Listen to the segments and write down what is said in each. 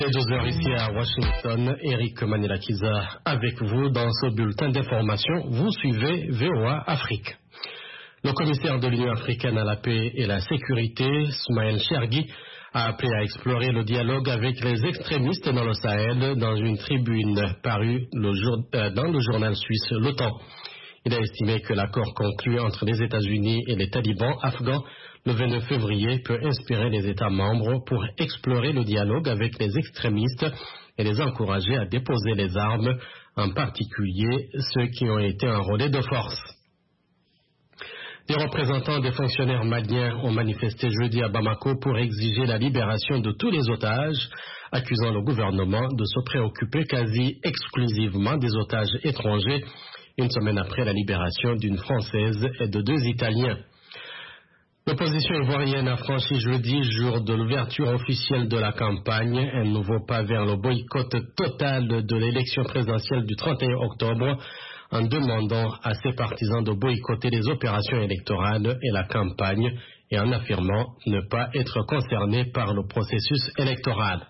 Et 2 heures ici à Washington, Eric Manilakiza avec vous dans ce bulletin d'information. Vous suivez VOA Afrique. Le commissaire de l'Union africaine à la paix et la sécurité, Soumaël Chergui, a appelé à explorer le dialogue avec les extrémistes dans le Sahel dans une tribune parue dans le journal suisse Le Temps. Il a estimé que l'accord conclu entre les États-Unis et les talibans afghans le 29 février peut inspirer les États membres pour explorer le dialogue avec les extrémistes et les encourager à déposer les armes, en particulier ceux qui ont été enrôlés de force. Des représentants des fonctionnaires maliens ont manifesté jeudi à Bamako pour exiger la libération de tous les otages, accusant le gouvernement de se préoccuper quasi exclusivement des otages étrangers, une semaine après la libération d'une Française et de 2 Italiens. L'opposition ivoirienne a franchi jeudi, jour de l'ouverture officielle de la campagne, un nouveau pas vers le boycott total de l'élection présidentielle du 31 octobre, en demandant à ses partisans de boycotter les opérations électorales et la campagne et en affirmant ne pas être concernés par le processus électoral.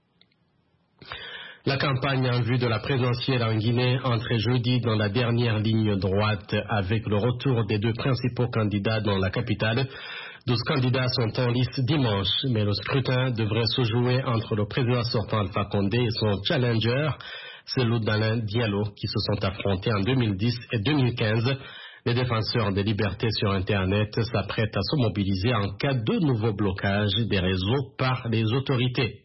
La campagne en vue de la présidentielle en Guinée entrait jeudi dans la dernière ligne droite avec le retour des 2 principaux candidats dans la capitale. 12 candidats sont en lice dimanche, mais le scrutin devrait se jouer entre le président sortant Alpha Condé et son challenger, Cellou Dalein Diallo, qui se sont affrontés en 2010 et 2015. Les défenseurs des libertés sur Internet s'apprêtent à se mobiliser en cas de nouveau blocage des réseaux par les autorités.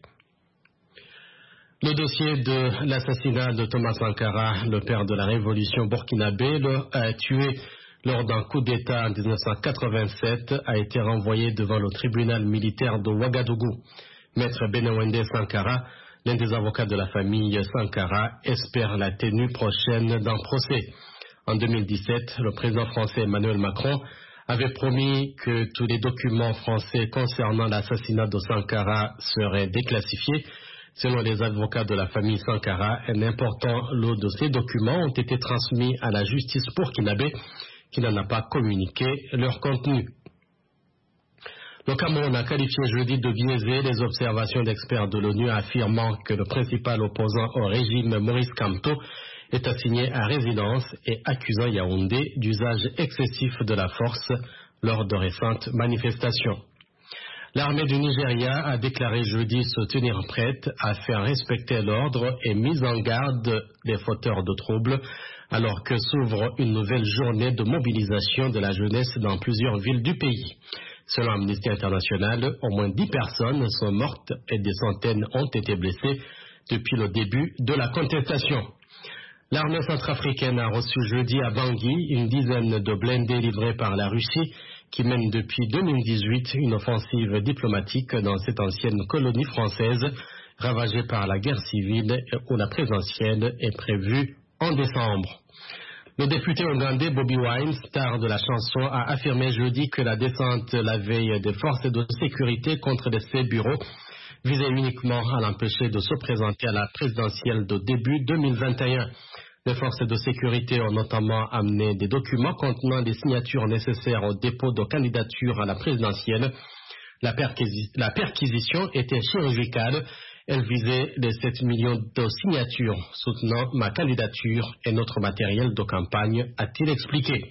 Le dossier de l'assassinat de Thomas Sankara, le père de la révolution burkinabé, tué lors d'un coup d'État en 1987, a été renvoyé devant le tribunal militaire de Ouagadougou. Maître Benewende Sankara, l'un des avocats de la famille Sankara, espère la tenue prochaine d'un procès. En 2017, le président français Emmanuel Macron avait promis que tous les documents français concernant l'assassinat de Sankara seraient déclassifiés. Selon les avocats de la famille Sankara, un important lot de ces documents ont été transmis à la justice burkinabé qui n'en a pas communiqué leur contenu. Le Cameroun a qualifié jeudi de biaisé les observations d'experts de l'ONU affirmant que le principal opposant au régime, Maurice Kamto, est assigné à résidence et accusant Yaoundé d'usage excessif de la force lors de récentes manifestations. L'armée du Nigeria a déclaré jeudi se tenir prête à faire respecter l'ordre et mise en garde des fauteurs de troubles alors que s'ouvre une nouvelle journée de mobilisation de la jeunesse dans plusieurs villes du pays. Selon Amnesty International, au moins 10 personnes sont mortes et des centaines ont été blessées depuis le début de la contestation. L'armée centrafricaine a reçu jeudi à Bangui une dizaine de blindés livrés par la Russie qui mène depuis 2018 une offensive diplomatique dans cette ancienne colonie française ravagée par la guerre civile où la présidentielle est prévue en décembre. Le député ougandais Bobi Wine, star de la chanson, a affirmé jeudi que la descente la veille des forces de sécurité contre ses bureaux visait uniquement à l'empêcher de se présenter à la présidentielle de début 2021. Les forces de sécurité ont notamment amené des documents contenant des signatures nécessaires au dépôt de candidature à la présidentielle. La perquisition était chirurgicale. Elle visait les 7 millions de signatures soutenant ma candidature et notre matériel de campagne, a-t-il expliqué.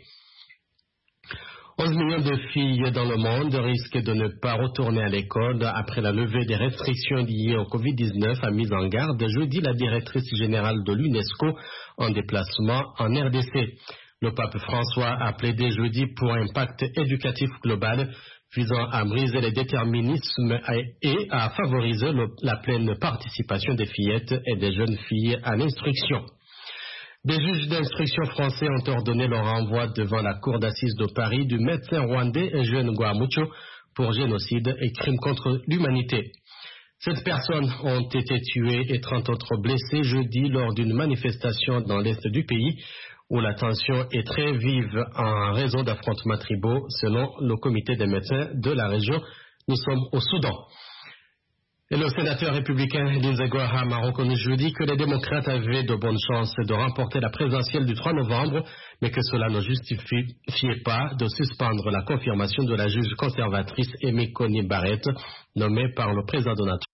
11 millions de filles dans le monde risquent de ne pas retourner à l'école après la levée des restrictions liées au Covid-19, a mis en garde jeudi la directrice générale de l'UNESCO en déplacement en RDC. Le pape François a plaidé jeudi pour un pacte éducatif global visant à briser les déterminismes et à favoriser la pleine participation des fillettes et des jeunes filles à l'instruction. Des juges d'instruction français ont ordonné le renvoi devant la cour d'assises de Paris du médecin rwandais Eugène Guamucho pour génocide et crime contre l'humanité. 7 personnes ont été tuées et 30 autres blessées jeudi lors d'une manifestation dans l'est du pays où la tension est très vive en raison d'affrontements tribaux selon le comité des médecins de la région. Nous sommes au Soudan. Et le sénateur républicain Lindsey Graham a reconnu jeudi que les démocrates avaient de bonnes chances de remporter la présidentielle du 3 novembre, mais que cela ne justifiait pas de suspendre la confirmation de la juge conservatrice Amy Coney Barrett, nommée par le président Donald Trump.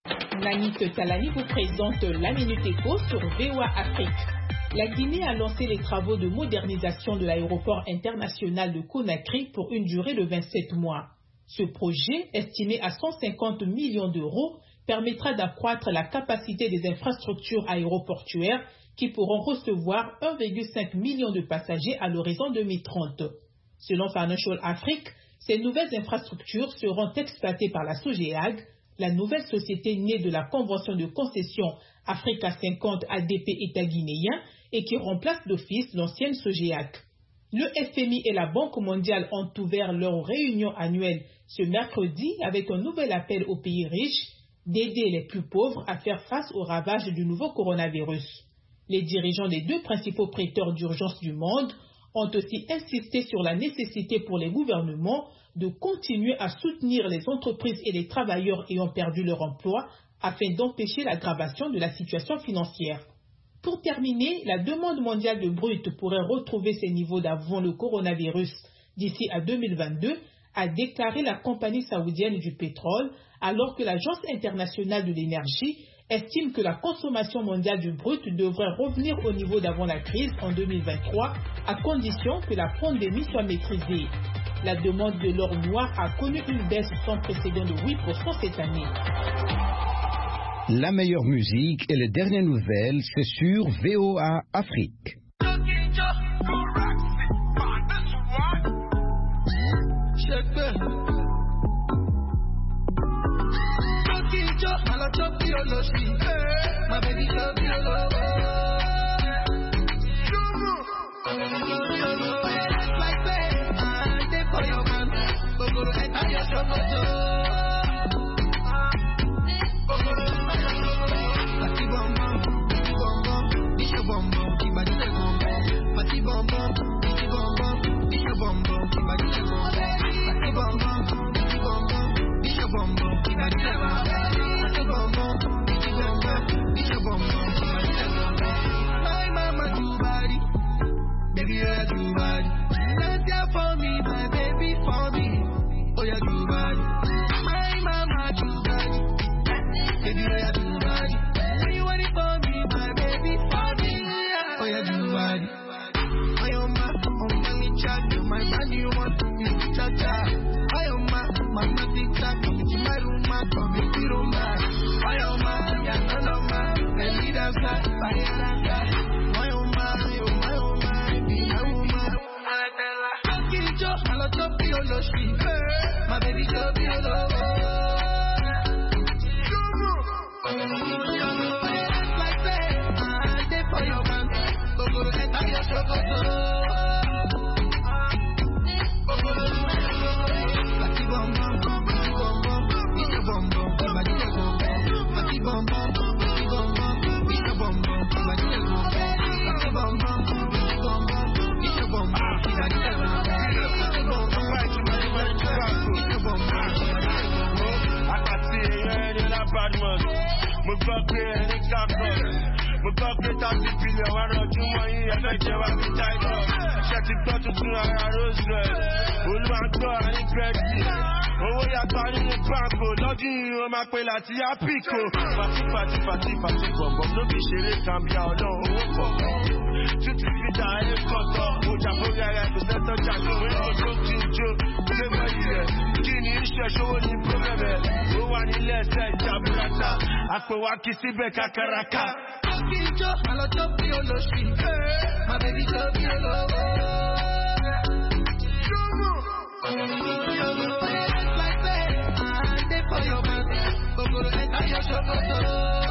Nanik Talani vous présente la Minute Éco sur VOA Afrique. La Guinée a lancé les travaux de modernisation de l'aéroport international de Conakry pour une durée de 27 mois. Ce projet, estimé à 150 millions d'euros, permettra d'accroître la capacité des infrastructures aéroportuaires qui pourront recevoir 1,5 million de passagers à l'horizon 2030. Selon Financial Afrique, ces nouvelles infrastructures seront exploitées par la SOGEAG, la nouvelle société née de la convention de concession Africa 50 ADP État guinéen et qui remplace d'office l'ancienne SOGEAG. Le FMI et la Banque mondiale ont ouvert leur réunion annuelle ce mercredi avec un nouvel appel aux pays riches d'aider les plus pauvres à faire face aux ravages du nouveau coronavirus. Les dirigeants des deux principaux prêteurs d'urgence du monde ont aussi insisté sur la nécessité pour les gouvernements de continuer à soutenir les entreprises et les travailleurs ayant perdu leur emploi afin d'empêcher l'aggravation de la situation financière. Pour terminer, la demande mondiale de brut pourrait retrouver ses niveaux d'avant le coronavirus d'ici à 2022, a déclaré la compagnie saoudienne du pétrole, alors que l'Agence internationale de l'énergie estime que la consommation mondiale du brut devrait revenir au niveau d'avant la crise en 2023, à condition que la pandémie soit maîtrisée. La demande de l'or noir a connu une baisse sans précédent de 8% cette année. La meilleure musique et les dernières nouvelles, c'est sur VOA Afrique. My baby love you, love like that, I did for your man, but go to enter your show. Party bum bum, this your bum bum, keep my dick bum bum. Party bum bum, this your bum bum, keep my dick bum bum. Party bum bum, this your bum bum, keep my dick bum bum. Party bum bum. My mama too body, baby you're too body. Not there for me, my baby for me. Oh you're too body. My mama too body, baby you're too body. When you want it for me, my baby for me. Oh you're too body. I am my chat, you my man, you want me to cha-cha. I am my TikTok, it's my room, my community room. I am my baby love you, love like that, I did for your man, but go to enter your show. Party bum bum, it's your bum bum, keep my dick bum bum. Party bum bum, it's your bum bum, keep my dick bum bum. Party bum bum, it's your bum bum, keep my dick bum bum. Mo gbọ́ pé ẹni kápọ̀, mo gbọ́ pé 30 billion wà lọ́júmọ́ yìí ẹgbẹ́ ìjẹba fi táìtọ̀. Ṣé ti gbọ́ tuntun ara Roosevelt, olùwàgbọ́ àní Gretty. Owó yàtọ̀ nínú báńkò, lọ́dún yìí ó máa pè láti Ápíkò. Pàtí bọ̀m̀bọ̀m ló fi ṣeré Gambia ọlọ́run owó pọ̀. Tútù fìdá ayé kọ̀tọ̀, ọjà fún yàrá kò sẹ́tọ̀ jàgbé òwe ojú kí n jó. Ṣé mọ ilẹ̀? Kí ni iṣẹ́ ṣòwò ní pọ́gẹ́bẹ̀? Ó wà nílẹ̀ ẹsẹ̀ ìjàmbúrata, àpò wa kì í síbẹ̀ kàkàràkà. Kí n jó, àlọ́ tó bí olóṣì, my baby tó bí olówó. Like that, I did for your man, but go to enter your show.